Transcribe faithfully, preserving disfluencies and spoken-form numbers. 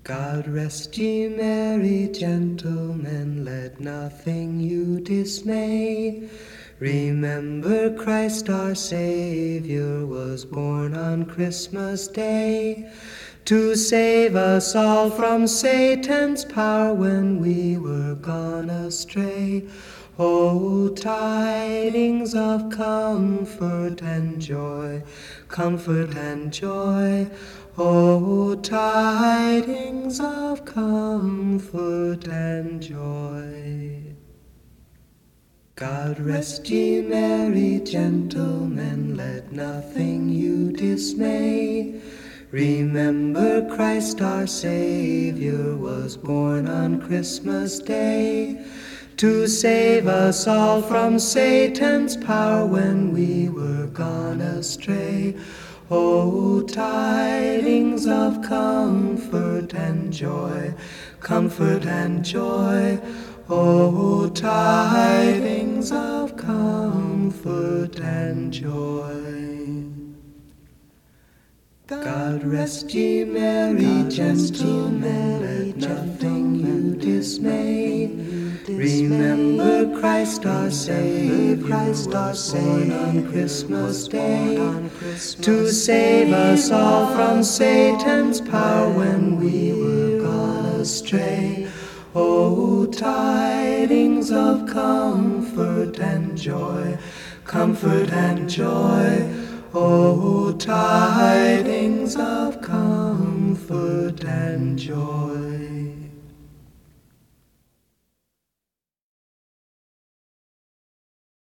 God rest ye merry gentlemen, let nothing you dismay. Remember Christ our Savior was born on Christmas Day, to save us all from Satan's power when we were gone astray. O tidings of comfort and joy, comfort and joy. O tidings of comfort and joy. God rest ye merry gentlemen, let nothing you dismay. Remember Christ our Savior was born on Christmas Day, to save us all from Satan's power when we were gone astray. O tidings of comfort and joy, comfort and joy. O tidings of comfort and joy. God rest ye merry gentlemen, let nothing you dismay. Remember Christ our Savior, Christ our Savior, on Christmas Day, to save us all from Satan's power when we were gone astray. O tidings of comfort and joy, comfort and joy. O tidings of comfort and joy.